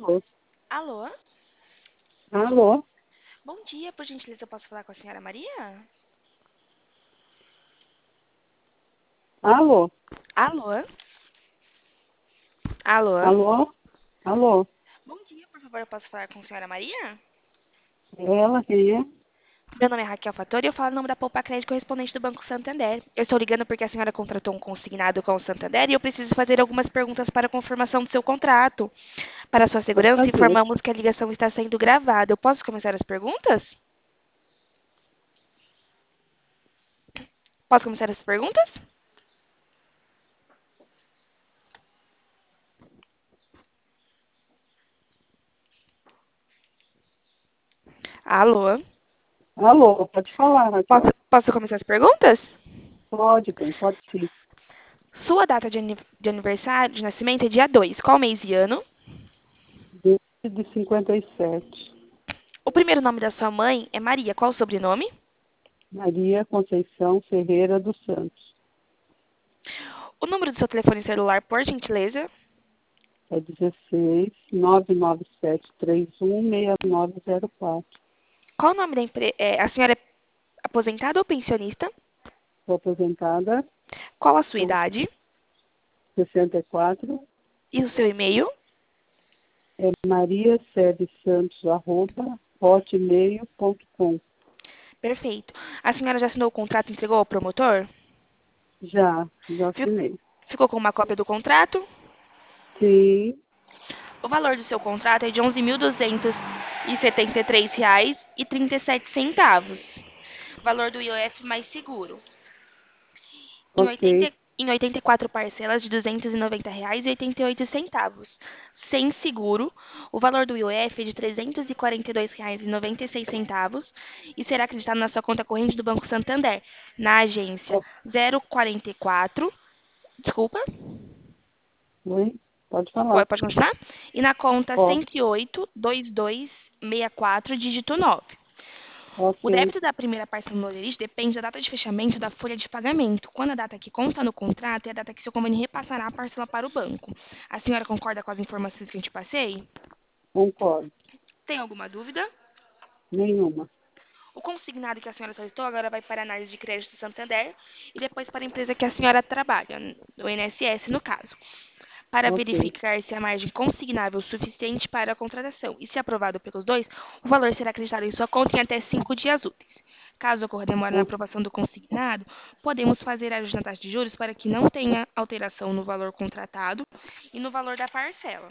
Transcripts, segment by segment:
Alô? Alô? Alô? Bom dia, por gentileza, eu posso falar com a senhora Maria? Alô? Alô? Alô? Alô? Alô? Bom dia, por favor, eu posso falar com a senhora Maria? Ela, quem é? Meu nome é Raquel Fattori e eu falo em nome da Poupa Crédito correspondente do Banco Santander. Eu estou ligando porque a senhora contratou um consignado com o Santander e eu preciso fazer algumas perguntas para a confirmação do seu contrato. Para sua Pode segurança, fazer. informamos que a ligação está sendo gravada. Eu posso começar as perguntas? Posso começar as perguntas? Alô? Alô, pode falar, Raquel. Posso começar as perguntas? Pode, bem, pode sim. Sua data de aniversário, de nascimento é dia 2. Qual mês e ano? Desde de 57. O primeiro nome da sua mãe é Maria. Qual o sobrenome? Maria Conceição Ferreira dos Santos. O número do seu telefone celular, por gentileza. É 16 997316904. Qual o nome da empresa? A senhora é aposentada ou pensionista? Sou aposentada, Qual a sua sou idade? 64. E o seu e-mail? É mariaservisantos@hotmail.com. Perfeito. A senhora já assinou o contrato e entregou ao promotor? Já Fi- assinei. Ficou com uma cópia do contrato? Sim, O valor do seu contrato é de R$ 11.273,37. Valor do IOF mais seguro. Em ok, 84 parcelas de R$ 290,88. Sem seguro, o valor do IOF é de R$ 342,96 e será acreditado na sua conta corrente do Banco Santander, na agência 044, desculpa, oi, pode falar. pode continuar? E na conta Ó, 108-2264, dígito 9. O ok, débito da primeira parcela no lerite depende da data de fechamento da folha de pagamento, quando a data que consta no contrato é a data que seu convênio repassará a parcela para o banco. A senhora concorda com as informações que eu te passei? concordo. Tem alguma dúvida? Nenhuma. O consignado que a senhora solicitou agora vai para a análise de crédito do Santander e depois para a empresa que a senhora trabalha, o INSS no caso, para Ok, verificar se a margem consignável é suficiente para a contratação e, se aprovado pelos dois, o valor será acreditado em sua conta em até 5 dias úteis. Caso ocorra demora na o- aprovação do consignado, podemos fazer ajuste na taxa de juros para que não tenha alteração no valor contratado e no valor da parcela.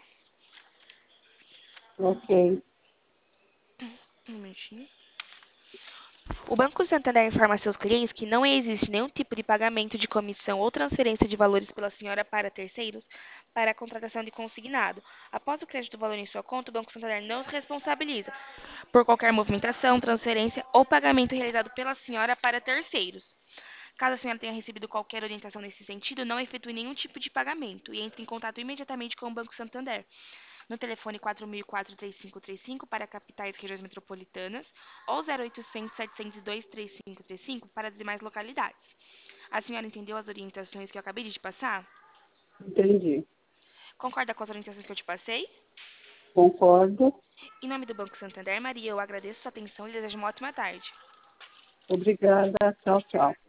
ok, Um minutinho. O Banco Santander informa a seus clientes que não existe nenhum tipo de pagamento de comissão ou transferência de valores pela senhora para terceiros para a contratação de consignado. Após o crédito do valor em sua conta, o Banco Santander não se responsabiliza por qualquer movimentação, transferência ou pagamento realizado pela senhora para terceiros. Caso a senhora tenha recebido qualquer orientação nesse sentido, não efetue nenhum tipo de pagamento e entre em contato imediatamente com o Banco Santander no telefone 4004-3535 para capitais e regiões metropolitanas ou 0800-702-3535 para as demais localidades. A senhora entendeu as orientações que eu acabei de te passar? entendi. Concorda com as orientações que eu te passei? Concordo. Em nome do Banco Santander, Maria, eu agradeço sua atenção e desejo uma ótima tarde. Obrigada. Tchau, tchau.